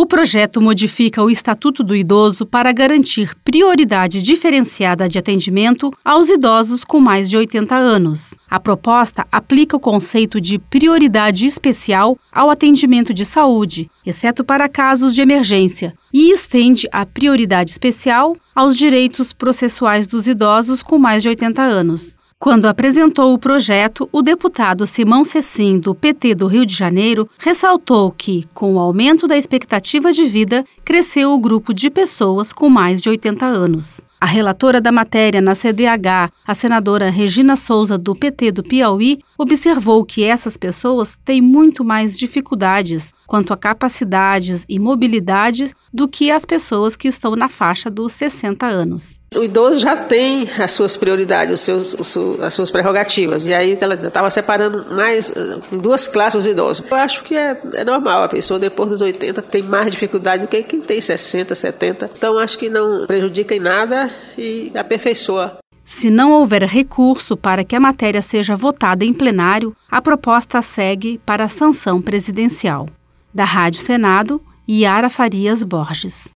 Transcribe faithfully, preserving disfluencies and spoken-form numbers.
O projeto modifica o Estatuto do Idoso para garantir prioridade diferenciada de atendimento aos idosos com mais de oitenta anos. A proposta aplica o conceito de prioridade especial ao atendimento de saúde, exceto para casos de emergência, e estende a prioridade especial aos direitos processuais dos idosos com mais de oitenta anos. Quando apresentou o projeto, o deputado Simão Cecim, do P T do Rio de Janeiro, ressaltou que, com o aumento da expectativa de vida, cresceu o grupo de pessoas com mais de oitenta anos. A relatora da matéria na C D H, a senadora Regina Souza, do P T do Piauí, observou que essas pessoas têm muito mais dificuldades quanto a capacidades e mobilidades do que as pessoas que estão na faixa dos sessenta anos. O idoso já tem as suas prioridades, os seus, os seus, as suas prerrogativas, e aí ela estava separando mais em duas classes os idosos. Eu acho que é, é normal, a pessoa depois dos oitenta tem mais dificuldade do que quem tem sessenta, setenta, então acho que não prejudica em nada e aperfeiçoa. Se não houver recurso para que a matéria seja votada em plenário, a proposta segue para a sanção presidencial. Da Rádio Senado, Yara Farias Borges.